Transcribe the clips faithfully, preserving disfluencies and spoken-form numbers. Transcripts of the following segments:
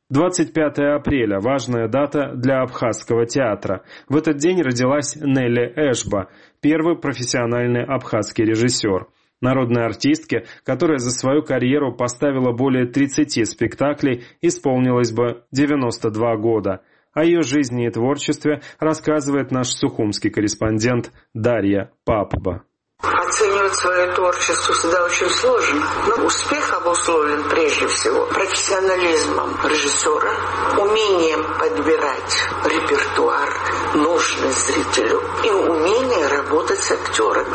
двадцать пятое апреля – важная дата для абхазского театра. В этот день родилась Нелли Эшба, первый профессиональный абхазский режиссер. Народной артистке, которая за свою карьеру поставила более тридцати спектаклей, исполнилось бы девяносто два года. О ее жизни и творчестве рассказывает наш сухумский корреспондент Дарья Папба. Оценивать свое творчество всегда очень сложно, но успех обусловлен прежде всего профессионализмом режиссера, умением подбирать репертуар, нужный зрителю, и умением работать с актерами.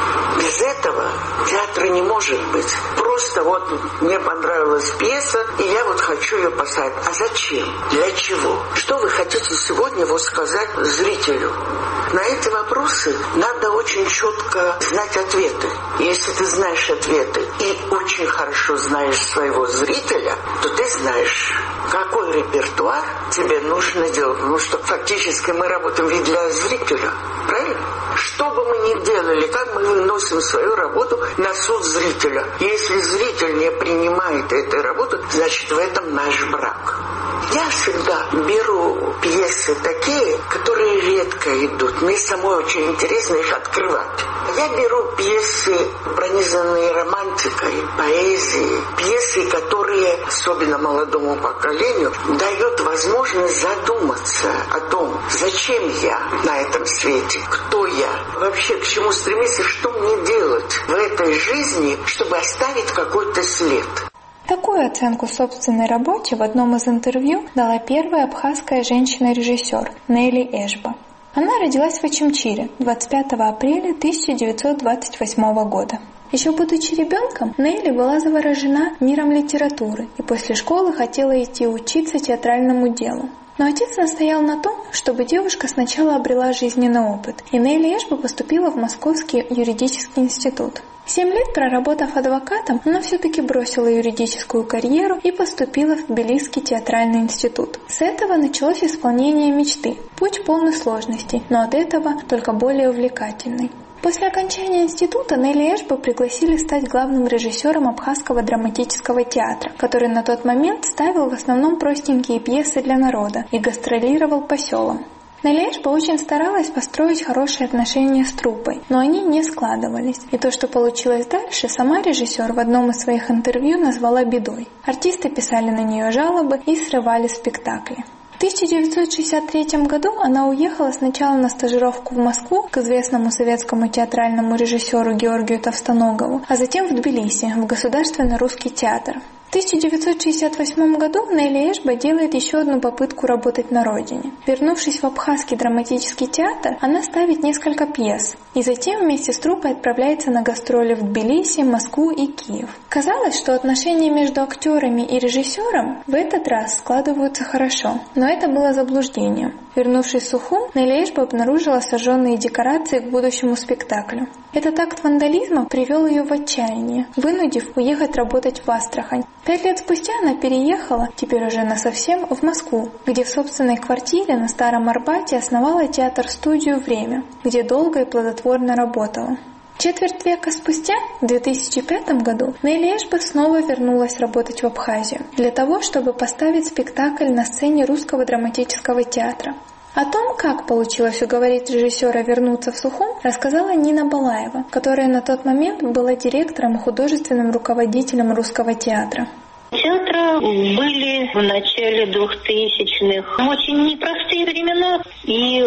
Без этого театра не может быть. Просто вот мне понравилась пьеса, и я вот хочу ее поставить. А зачем? Для чего? Что вы хотите сегодня вот сказать зрителю? На эти вопросы надо очень четко знать ответы. Если ты знаешь ответы и очень хорошо знаешь своего зрителя, то ты знаешь, какой репертуар тебе нужно делать. Потому что фактически мы работаем ведь для зрителя. Правильно? Что бы мы ни делали, как мы выносим свою работу на суд зрителя. Если зритель не принимает эту работу, значит в этом наш брак. Я всегда беру пьесы такие, которые редко идут. Мне самой очень интересно их открывать. Я беру пьесы, пронизанные романтикой, поэзией. Пьесы, которые, особенно молодому поколению, дают возможность задуматься о том, зачем я на этом свете, кто я, вообще к чему стремиться, что мне делать в этой жизни, чтобы оставить какой-то след. Такую оценку собственной работе в одном из интервью дала первая абхазская женщина-режиссер Нелли Эшба. Она родилась в Очамчире двадцать пятого апреля тысяча девятьсот двадцать восьмого года. Еще будучи ребенком, Нелли была заворожена миром литературы и после школы хотела идти учиться театральному делу. Но отец настоял на том, чтобы девушка сначала обрела жизненный опыт, и Нелли Эшба поступила в Московский юридический институт. Семь лет проработав адвокатом, она все-таки бросила юридическую карьеру и поступила в Тбилисский театральный институт. С этого началось исполнение мечты. Путь полный сложностей, но от этого только более увлекательный. После окончания института Нелли Эшбу пригласили стать главным режиссером Абхазского драматического театра, который на тот момент ставил в основном простенькие пьесы для народа и гастролировал по селам. Нелли Эшба очень старалась построить хорошие отношения с труппой, но они не складывались. И то, что получилось дальше, сама режиссер в одном из своих интервью назвала бедой. Артисты писали на нее жалобы и срывали спектакли. В тысяча девятьсот шестьдесят третьем году она уехала сначала на стажировку в Москву к известному советскому театральному режиссеру Георгию Товстоногову, а затем в Тбилиси, в Государственный русский театр. В тысяча девятьсот шестьдесят восьмом году Нелли Эшба делает еще одну попытку работать на родине. Вернувшись в Абхазский драматический театр, она ставит несколько пьес, и затем вместе с труппой отправляется на гастроли в Тбилиси, Москву и Киев. Казалось, что отношения между актерами и режиссером в этот раз складываются хорошо, но это было заблуждением. Вернувшись в Сухум, Нелли Эшба обнаружила сожженные декорации к будущему спектаклю. Этот акт вандализма привел ее в отчаяние, вынудив уехать работать в Астрахань. Пять лет спустя она переехала, теперь уже насовсем, в Москву, где в собственной квартире на Старом Арбате основала театр-студию «Время», где долго и плодотворно работала. Четверть века спустя, в две тысячи пятом году, Нелли Эшба снова вернулась работать в Абхазию для того, чтобы поставить спектакль на сцене Русского драматического театра. О том, как получилось уговорить режиссера вернуться в Сухум, рассказала Нина Балаева, которая на тот момент была директором и художественным руководителем Русского театра. Театра были в начале двухтысячных очень непростые времена, и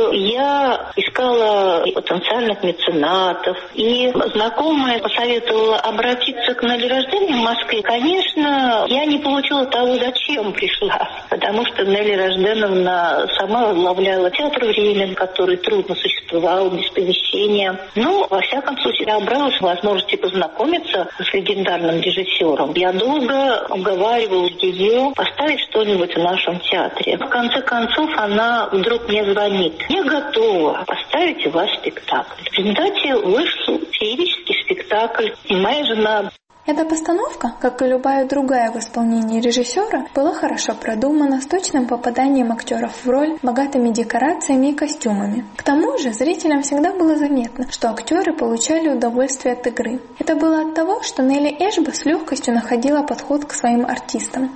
я искала потенциальных меценатов, и знакомая посоветовала обратиться к Нелли Рожденовой в Москве. Конечно, я не получила того, зачем пришла, потому что Нелли Рожденовна сама возглавляла театр «Время», который трудно существовал без помещения. Но, во всяком случае, я обралась возможности познакомиться с легендарным режиссером. Я долго уговаривала ее поставить что-нибудь в нашем театре. В конце концов, она вдруг мне звонит. Я готова поставить у вас спектакль. В результате вышел феерический спектакль. И моя жена... Эта постановка, как и любая другая в исполнении режиссера, была хорошо продумана, с точным попаданием актеров в роль, богатыми декорациями и костюмами. К тому же зрителям всегда было заметно, что актеры получали удовольствие от игры. Это было от того, что Нелли Эшба с легкостью находила подход к своим артистам. В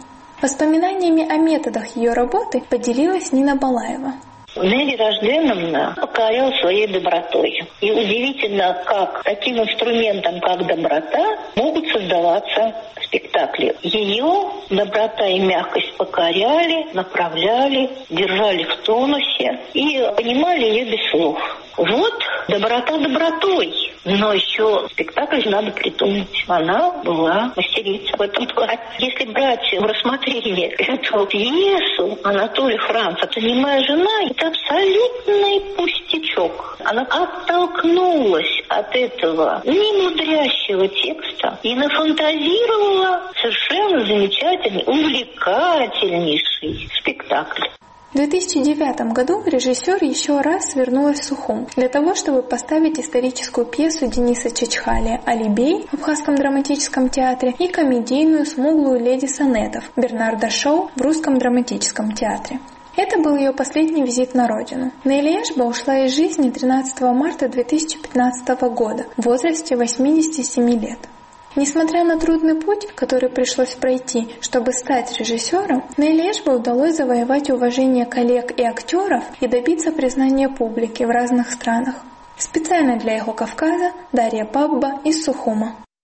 Воспоминаниями о методах ее работы поделилась Нина Балаева. Нелли Рожденовна покорял своей добротой. И удивительно, как таким инструментом, как доброта, могут создаваться спектакли. Ее доброта и мягкость покоряли, направляли, держали в тонусе и понимали ее без слов. Вот доброта добротой, но еще спектакль надо придумать. Она была мастерица в этом плане. Если брать в рассмотрение эту пьесу Анатолия Франца, то «Немая жена» — это абсолютный пустячок. Она оттолкнулась от этого немудрящего текста и нафантазировала совершенно замечательный, увлекательнейший спектакль. В две тысячи девятом году режиссер еще раз вернулась в Сухум для того, чтобы поставить историческую пьесу Дениса Чачхали «Алибей» в Абхазском драматическом театре и комедийную «Смуглую леди сонетов» Бернарда Шоу в Русском драматическом театре. Это был ее последний визит на родину. Нелли Эшба ушла из жизни тринадцатого марта две тысячи пятнадцатого года в возрасте восьмидесяти семи лет. Несмотря на трудный путь, который пришлось пройти, чтобы стать режиссером, Нелли Эшба удалось завоевать уважение коллег и актеров и добиться признания публики в разных странах. Специально для «Эхо Кавказа» Дарья Пабба из Сухума.